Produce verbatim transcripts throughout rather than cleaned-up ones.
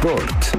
Sport.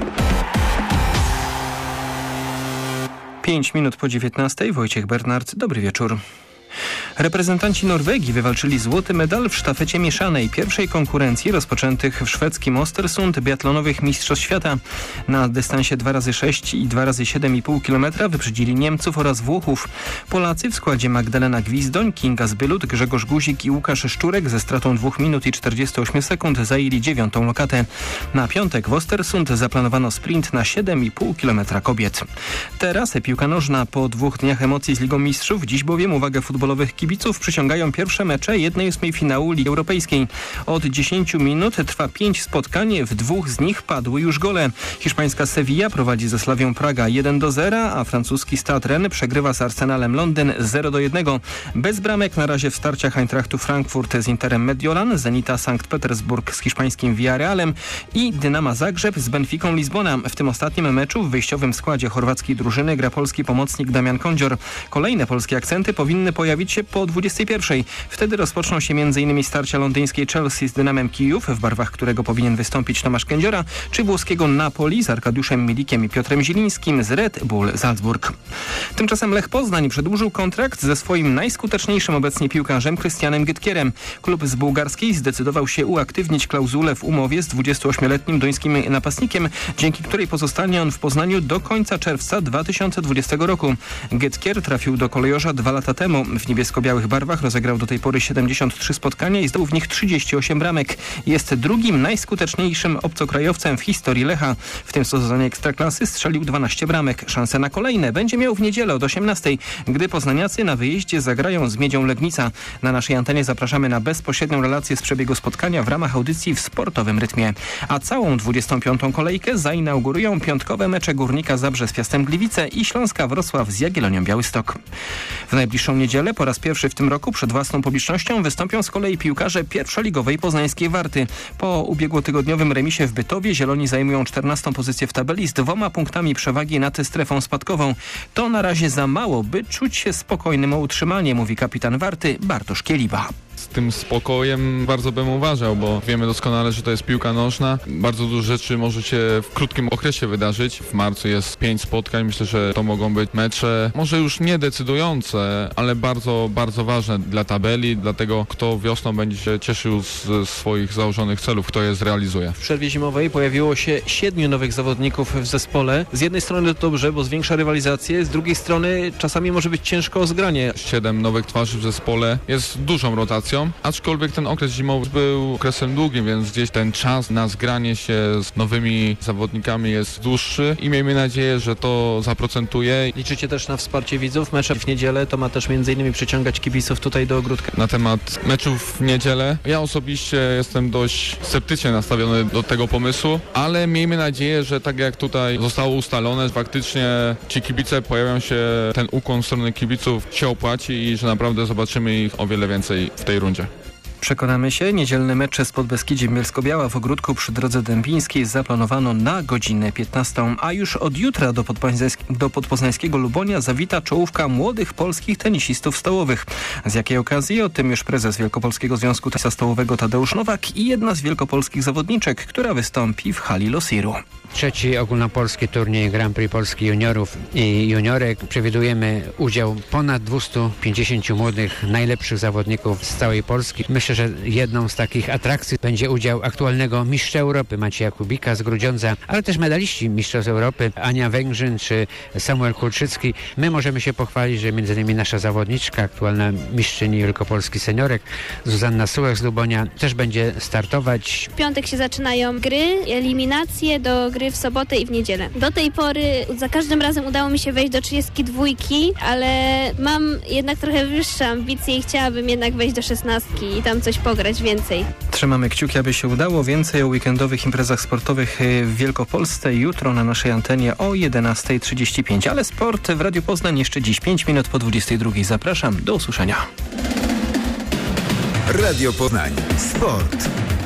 Pięć minut po dziewiętnastej. Wojciech Bernard, dobry wieczór. Reprezentanci Norwegii wywalczyli złoty medal w sztafecie mieszanej, pierwszej konkurencji rozpoczętych w szwedzkim Ostersund biatlonowych Mistrzostw Świata. Na dystansie dwa razy sześć i dwa razy siedem i pół kilometra wyprzedzili Niemców oraz Włochów. Polacy w składzie Magdalena Gwizdoń, Kinga Zbylut, Grzegorz Guzik i Łukasz Szczurek ze stratą dwóch minut i czterdziestu ośmiu sekund zajęli dziewiątą lokatę. Na piątek w Ostersund zaplanowano sprint na siedem i pół kilometra kobiet. Teraz piłka nożna po dwóch dniach emocji z Ligą Mistrzów, dziś bowiem uwagę futbolowych kibiców przyciągają pierwsze mecze jednej ósmej finału Ligi Europejskiej. Od dziesięciu minut trwa pięć spotkań, w dwóch z nich padły już gole. Hiszpańska Sevilla prowadzi ze Slawią Praga jeden do zera, a francuski Stade Rennes przegrywa z Arsenalem Londyn zero do jednego. Bez bramek na razie w starciach Eintrachtu Frankfurt z Interem Mediolan, Zenita Sankt Petersburg z hiszpańskim Villarrealem i Dynama Zagrzeb z Benficą Lizbona. W tym ostatnim meczu w wyjściowym składzie chorwackiej drużyny gra polski pomocnik Damian Kondzior. Kolejne polskie akcenty powinny pojawić się po dwudziestej pierwszej. Wtedy rozpoczną się m.in. starcia londyńskiej Chelsea z Dynamem Kijów, w barwach którego powinien wystąpić Tomasz Kędziora, czy włoskiego Napoli z Arkadiuszem Milikiem i Piotrem Zielińskim z Red Bull Salzburg. Tymczasem Lech Poznań przedłużył kontrakt ze swoim najskuteczniejszym obecnie piłkarzem Krystianem Gytkierem. Klub z bułgarskiej zdecydował się uaktywnić klauzulę w umowie z dwudziestoośmioletnim duńskim napastnikiem, dzięki której pozostanie on w Poznaniu do końca czerwca dwa tysiące dwudziestego roku. Gytkier trafił do Kolejorza dwa lata temu. W niebiesko-białych barwach rozegrał do tej pory siedemdziesiąt trzy spotkania i zdobył w nich trzydzieści osiem bramek. Jest drugim najskuteczniejszym obcokrajowcem w historii Lecha. W tym sezonie Ekstraklasy strzelił dwanaście bramek. Szansę na kolejne będzie miał w niedzielę od osiemnastej, gdy poznaniacy na wyjeździe zagrają z Miedzią Legnica. Na naszej antenie zapraszamy na bezpośrednią relację z przebiegu spotkania w ramach audycji w sportowym rytmie. A całą dwudziestą piątą kolejkę zainaugurują piątkowe mecze Górnika Zabrze z Piastem Gliwice i Śląska Wrocław z Jagiellonią Białystok. W najbliższą niedzielę po raz pierwszy w tym roku przed własną publicznością wystąpią z kolei piłkarze pierwszoligowej poznańskiej Warty. Po ubiegłotygodniowym remisie w Bytowie Zieloni zajmują czternastą pozycję w tabeli z dwoma punktami przewagi nad strefą spadkową. To na razie za mało, by czuć się spokojnym o utrzymanie, mówi kapitan Warty Bartosz Kieliba. Z tym spokojem bardzo bym uważał, bo wiemy doskonale, że to jest piłka nożna. Bardzo dużo rzeczy może się w krótkim okresie wydarzyć. W marcu jest pięć spotkań. Myślę, że to mogą być mecze może już nie decydujące, ale bardzo, bardzo ważne dla tabeli, dla tego, kto wiosną będzie się cieszył z swoich założonych celów, kto je zrealizuje. W przerwie zimowej pojawiło się siedmiu nowych zawodników w zespole. Z jednej strony to dobrze, bo zwiększa rywalizację, z drugiej strony czasami może być ciężko o zgranie. Siedem nowych twarzy w zespole jest dużą rotacją. Aczkolwiek ten okres zimowy był okresem długim, więc gdzieś ten czas na zgranie się z nowymi zawodnikami jest dłuższy i miejmy nadzieję, że to zaprocentuje. Liczycie też na wsparcie widzów? Mecze w niedzielę to ma też między innymi przyciągać kibiców tutaj do ogródka. Na temat meczów w niedzielę ja osobiście jestem dość sceptycznie nastawiony do tego pomysłu, ale miejmy nadzieję, że tak jak tutaj zostało ustalone, faktycznie ci kibice pojawią się, ten ukłon w stronę kibiców się opłaci i że naprawdę zobaczymy ich o wiele więcej w tej rundzie. Przekonamy się, niedzielny mecz z Podbeskidziem Bielsko-Biała w ogródku przy drodze dębińskiej zaplanowano na godzinę piętnastą, a już od jutra do, do podpoznańskiego Lubonia zawita czołówka młodych polskich tenisistów stołowych. Z jakiej okazji? O tym już prezes Wielkopolskiego Związku Tenisa Stołowego Tadeusz Nowak i jedna z wielkopolskich zawodniczek, która wystąpi w hali Losiru. Trzeci ogólnopolski turniej Grand Prix Polski juniorów i juniorek. Przewidujemy udział ponad dwustu pięćdziesięciu młodych, najlepszych zawodników z całej Polski. Myślę, że jedną z takich atrakcji będzie udział aktualnego mistrza Europy Macieja Kubika z Grudziądza, ale też medaliści mistrzostw Europy Ania Węgrzyn czy Samuel Kulczycki. My możemy się pochwalić, że między innymi nasza zawodniczka, aktualna mistrzyni Wielkopolski seniorek Zuzanna Sułek z Lubonia też będzie startować. W piątek się zaczynają gry, eliminacje do gry w sobotę i w niedzielę. Do tej pory za każdym razem udało mi się wejść do trzydziestki dwójki, ale mam jednak trochę wyższe ambicje i chciałabym jednak wejść do szesnastki i tam coś pograć więcej. Trzymamy kciuki, aby się udało. Więcej o weekendowych imprezach sportowych w Wielkopolsce jutro na naszej antenie o jedenasta trzydzieści pięć. Ale sport w Radiu Poznań jeszcze dziś pięć minut po dwudziestej drugiej. Zapraszam, do usłyszenia. Radio Poznań. Sport.